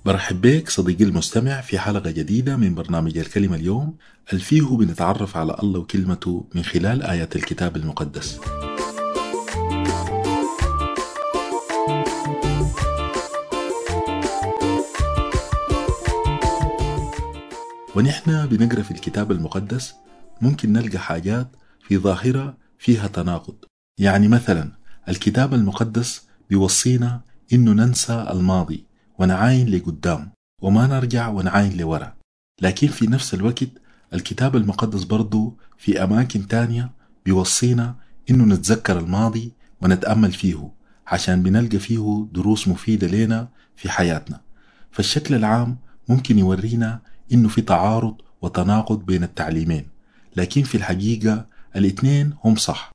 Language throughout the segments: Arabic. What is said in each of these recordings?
برحب بك صديقي المستمع في حلقة جديدة من برنامج الكلمة اليوم فيه بنتعرف على الله وكلمته من خلال آيات الكتاب المقدس. ونحن بنقرأ في الكتاب المقدس ممكن نلقى حاجات في ظاهرة فيها تناقض. يعني مثلا الكتاب المقدس بيوصينا إنه ننسى الماضي ونعاين لقدام وما نرجع ونعاين لورا، لكن في نفس الوقت الكتاب المقدس برضو في أماكن تانية بيوصينا إنه نتذكر الماضي ونتأمل فيه عشان بنلقى فيه دروس مفيدة لنا في حياتنا. فالشكل العام ممكن يورينا إنه في تعارض وتناقض بين التعليمين، لكن في الحقيقة الاثنين هم صح.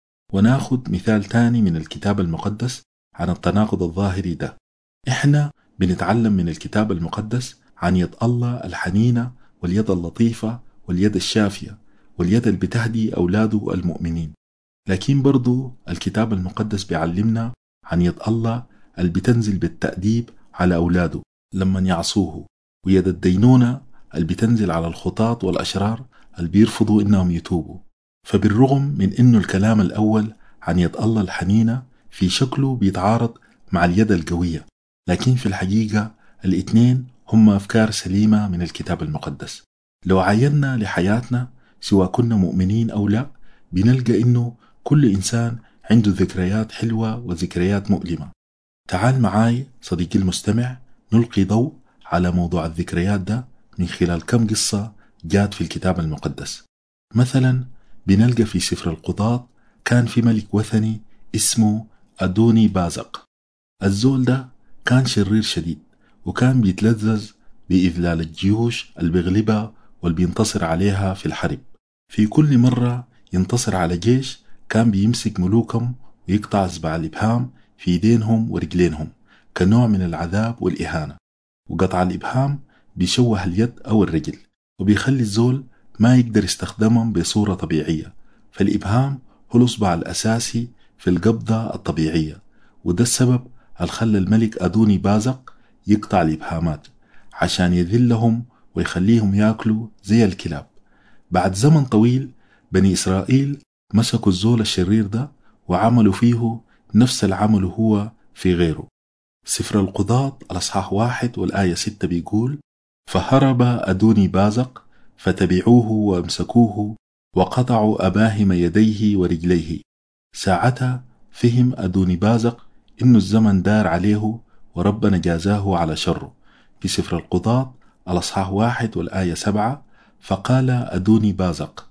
وناخد مثال تاني من الكتاب المقدس عن التناقض الظاهري ده. إحنا بنتعلم من الكتاب المقدس عن يد الله الحنينة واليد اللطيفة واليد الشافية واليد اللي بتهدي أولاده المؤمنين، لكن برضو الكتاب المقدس بيعلمنا عن يد الله اللي بتنزل بالتأديب على أولاده لما يعصوه، ويد الدينونة اللي بتنزل على الخطاة والأشرار اللي بيرفضوا إنهم يتوبوا. فبالرغم من إنه الكلام الأول عن يد الله الحنينة في شكله بيتعارض مع اليد القوية، لكن في الحقيقة الاثنين هم أفكار سليمة من الكتاب المقدس. لو عاينا لحياتنا سواء كنا مؤمنين أو لا، بنلقى إنه كل إنسان عنده ذكريات حلوة وذكريات مؤلمة. تعال معاي صديقي المستمع نلقي ضوء على موضوع الذكريات ده من خلال كم قصة جات في الكتاب المقدس. مثلا بنلقى في سفر القضاة كان في ملك وثني اسمه أدوني بازق. الزول ده كان شرير شديد، وكان بيتلذذ بإذلال الجيوش اللي بيغلبها واللي بينتصر عليها في الحرب. في كل مرة ينتصر على جيش كان بيمسك ملوكهم ويقطع إصبع الإبهام في ايدينهم ورجلينهم كنوع من العذاب والإهانة. وقطع الإبهام بيشوه اليد أو الرجل وبيخلي الزول ما يقدر يستخدمهم بصورة طبيعية، فالإبهام هو الإصبع الأساسي في القبضة الطبيعية، وده السبب اللي خلى الملك أدوني بازق يقطع الإبهامات عشان يذلهم ويخليهم ياكلوا زي الكلاب. بعد زمن طويل بني إسرائيل مسكوا الزول الشرير ده وعملوا فيه نفس العمل هو في غيره. سفر القضاة الأصحاح 1 والآية 6 بيقول: فهرب أدوني بازق فتبعوه وامسكوه وقطعوا أباهم يديه ورجليه. ساعتها فهم أدوني بازق إنه الزمن دار عليه وربنا جازاه على شره. في سفر القضاة الأصحاح 1 والآية 7: فقال أدوني بازق: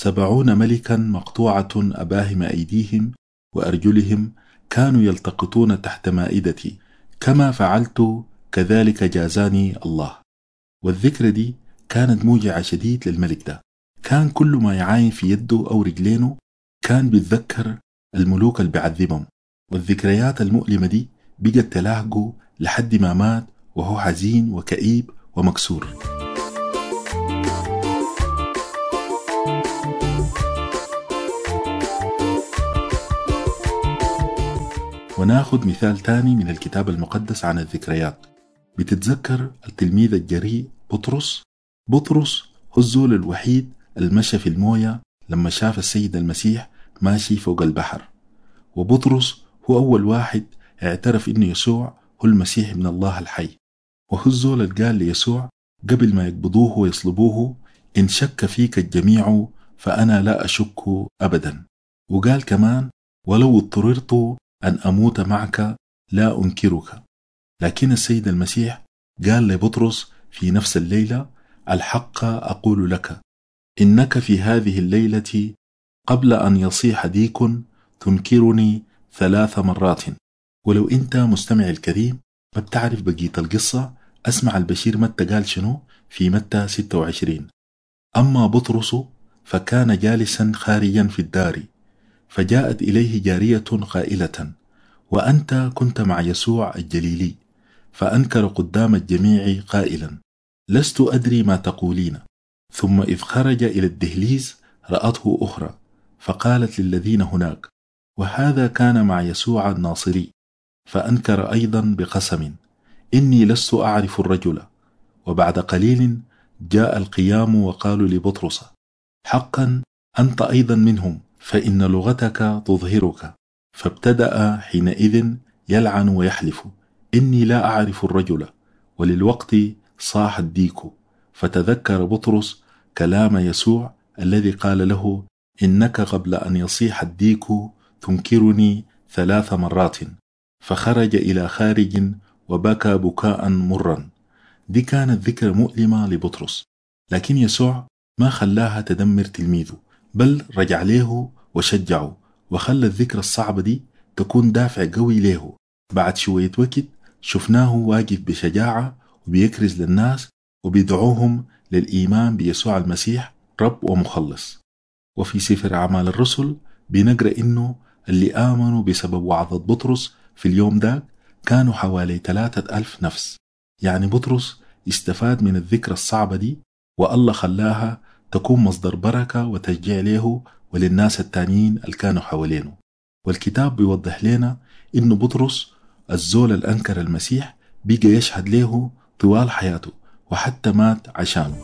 70 ملكا مقطوعة أباهم أيديهم وأرجلهم كانوا يلتقطون تحت مائدتي، كما فعلت كذلك جازاني الله. والذكرى دي كانت موجعة شديد للملك ده. كان كل ما يعاين في يده أو رجلينه كان بيتذكر الملوك اللي بيعذبهم، والذكريات المؤلمة دي بقت تلاحقه لحد ما مات وهو حزين وكئيب ومكسور. وناخد مثال تاني من الكتاب المقدس عن الذكريات. بتتذكر التلميذ الجريء بطرس؟ بطرس هو الزول الوحيد المشى في الموية لما شاف السيد المسيح ماشي فوق البحر، وبطرس هو أول واحد اعترف إنه يسوع هو المسيح ابن الله الحي، وهو الزول اللي قال ليسوع قبل ما يقبضوه ويصلبوه: إن شك فيك الجميع فأنا لا أشك أبدا. وقال كمان: ولو اضطررت أن أموت معك لا أنكرك. لكن السيد المسيح قال لبطرس في نفس الليلة: الحق أقول لك إنك في هذه الليلة قبل أن يصيح ديك تنكرني 3 مرات. ولو أنت مستمع الكريم ما بتعرف بقية القصة، أسمع البشير متى قال شنو في متى 26: أما بطرس فكان جالسا خارجا في الدار، فجاءت إليه جارية قائلة: وأنت كنت مع يسوع الجليلي. فأنكر قدام الجميع قائلا: لست أدري ما تقولين. ثم إذ خرج إلى الدهليز رأته أخرى فقالت للذين هناك: وهذا كان مع يسوع الناصري. فأنكر أيضا بقسم: إني لست أعرف الرجل. وبعد قليل جاء القيام وقالوا لبطرس: حقا أنت أيضا منهم، فإن لغتك تظهرك. فابتدأ حينئذ يلعن ويحلف: إني لا أعرف الرجل. وللوقت صاح الديك. فتذكر بطرس كلام يسوع الذي قال له: إنك قبل أن يصيح الديك تنكرني 3 مرات. فخرج إلى خارج وبكى بكاء مرا. دي كانت ذكرى مؤلمة لبطرس، لكن يسوع ما خلاها تدمر تلميذه، بل رجع له وشجعه، وخلى الذكرى الصعبة دي تكون دافع قوي له. بعد شوية وقت شفناه واقف بشجاعة وبيكرز للناس وبيدعوهم للإيمان بيسوع المسيح رب ومخلص. وفي سفر أعمال الرسل بنقرأ إنه اللي آمنوا بسبب وعظة بطرس في اليوم ده كانوا حوالي 3000 نفس. يعني بطرس استفاد من الذكرى الصعبة دي، والله خلاها تكون مصدر بركة وتشجيع له وللناس التانيين اللي كانوا حوالينه. والكتاب بيوضح لنا إنه بطرس الزول الأنكر المسيح بيجي يشهد له طوال حياته، وحتى مات عشانه.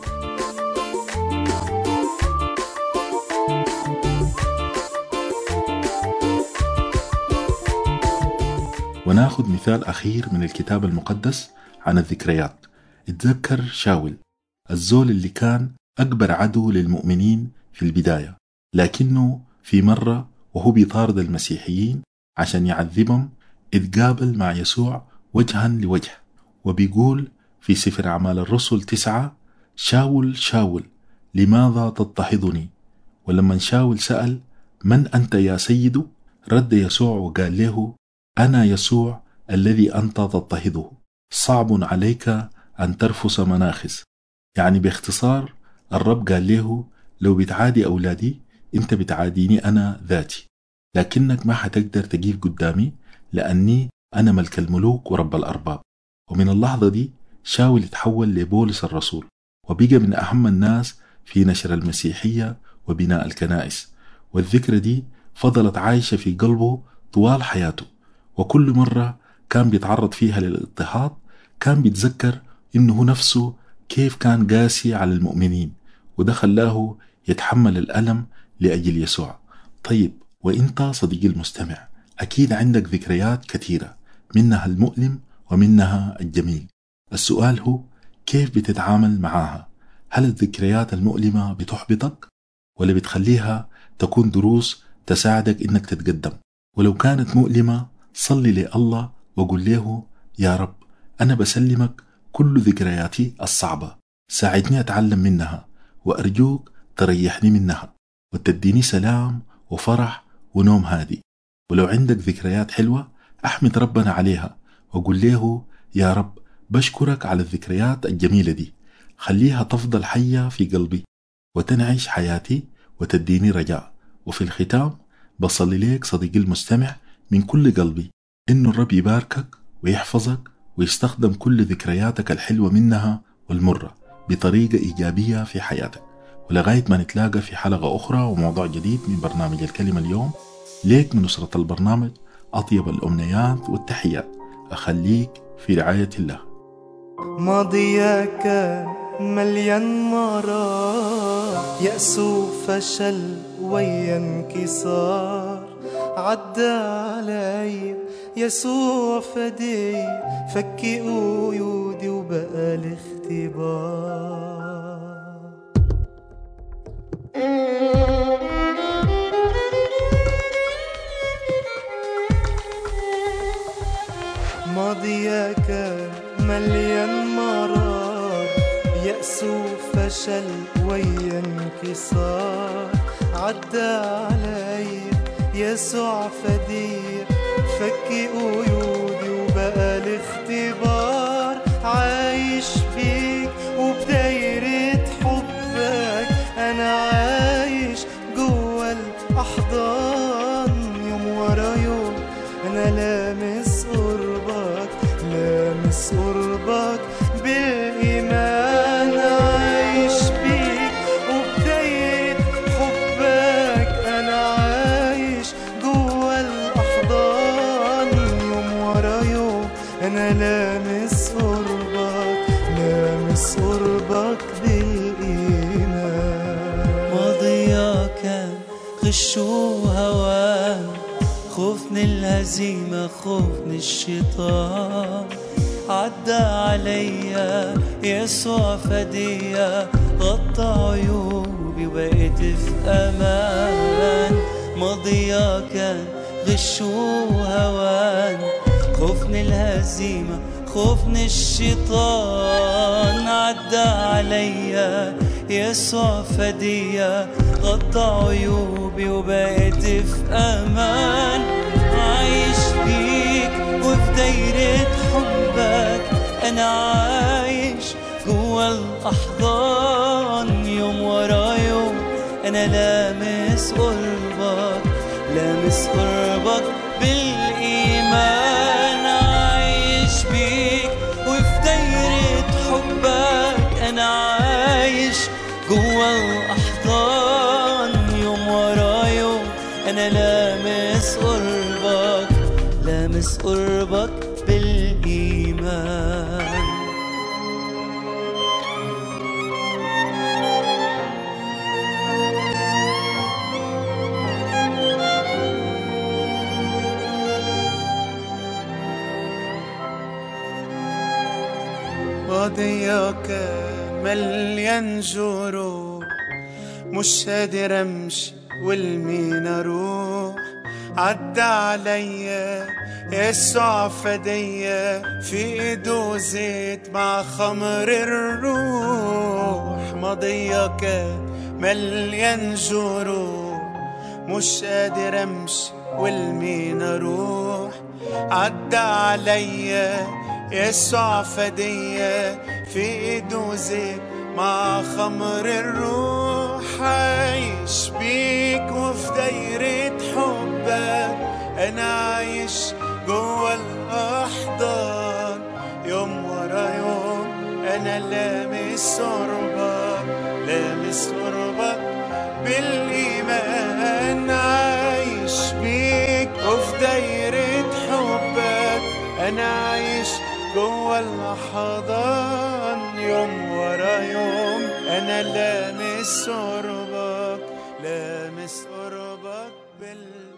وناخد مثال أخير من الكتاب المقدس عن الذكريات. اتذكر شاول، الزول اللي كان أكبر عدو للمؤمنين في البداية، لكنه في مرة وهو بيطارد المسيحيين عشان يعذبهم اتقابل مع يسوع وجها لوجه، وبيقول في سفر أعمال الرسل 9: شاول شاول لماذا تضطهدني؟ ولما شاول سأل: من أنت يا سيد؟ رد يسوع وقال له: أنا يسوع الذي أنت تضطهده، صعب عليك أن ترفس مناخس. يعني باختصار الرب قال له: لو بتعادي أولادي أنت بتعاديني أنا ذاتي، لكنك ما حتقدر تقيف قدامي، لأني أنا ملك الملوك ورب الأرباب. ومن اللحظة دي شاول يتحول لبولس الرسول، وبقى من أهم الناس في نشر المسيحية وبناء الكنائس. والذكرى دي فضلت عايشة في قلبه طوال حياته، وكل مرة كان بيتعرض فيها للاضطهاد كان بيتذكر إنه نفسه كيف كان قاسي على المؤمنين، وده خلاه يتحمل الألم لأجل يسوع. طيب، وإنت صديقي المستمع أكيد عندك ذكريات كثيرة، منها المؤلم ومنها الجميل. السؤال هو: كيف بتتعامل معاها؟ هل الذكريات المؤلمة بتحبطك ولا بتخليها تكون دروس تساعدك إنك تتقدم؟ ولو كانت مؤلمة صلي لله وقل له: يا رب أنا بسلمك كل ذكرياتي الصعبة، ساعدني أتعلم منها، وأرجوك تريحني منها وتديني سلام وفرح ونوم هادي. ولو عندك ذكريات حلوة أحمد ربنا عليها وقل له: يا رب بشكرك على الذكريات الجميلة دي، خليها تفضل حية في قلبي وتنعش حياتي وتديني رجاء. وفي الختام بصلي ليك صديقي المستمع من كل قلبي إنه الرب يباركك ويحفظك ويستخدم كل ذكرياتك الحلوة منها والمرة بطريقة إيجابية في حياتك. ولغاية ما نتلاقى في حلقة أخرى وموضوع جديد من برنامج الكلمة اليوم، ليك من أسرة البرنامج أطيب الأمنيات والتحيات. أخليك في رعاية الله. ماضيك مليان مرار، يأس وفشل ويا انكسار، عدى علي يسوع فدي، فك قيودي وبقى الاختبار. ماضيك مليان مرار، يأس وفشل ويا انكسار، عدى علي يسوع فدير، فك قيودي وبقى الاختبار. عايش فيك وبدايرة حبك، أنا عايش جوا الأحضان، يوم ورا يوم أنا لامس قربك، لامس قربك بالإيمان. عايش بيك وبداية حبك، أنا عايش جوا الأحضان، يوم ورا يوم أنا لامس لامس قربك بالإيمان. ماضيا كان غش وهوان، خوف من الهزيمة، خوف من الشيطان. عدى عليا يسوع فدية، غطى عيوبي وبقيت في أمان. ماضيا كان غش وهوان، خوف من الهزيمة، خوف من الشيطان. عدى عليا يسوع فدية، غطى عيوبي وبقيت في أمان. عايش فيك وفي دايرة حبك، أنا عايش جوا الأحضان. يوم ورا يوم أنا لامس قربك، لامس قربك بالإيمان. عايش بيك وفي دايرة حبك، أنا عايش جوا الأحضان. يوم ورا يوم أنا لامس قربك، لامس قربك بالإيمان. ماضيا كان مليان جروح، مش قادر امشي والمين اروح. عدى عليا يسوع فدية، في ايده زيت مع خمر الروح. ماضيا كان مليان جروح، مش قادر امشي والمين اروح. عدى عليا يسوع فدية، في ايده زيت مع خمر الروح. عايش بيك وفي دايرة حبك، انا عايش جوا الاحضان. يوم ورا يوم انا لامس قربك، لامس قربك بالايمان. عايش بيك وفي دايرة حبك، انا عايش جوا الأحضان. يوم ورا يوم أنا لامس قربك، لامس قربك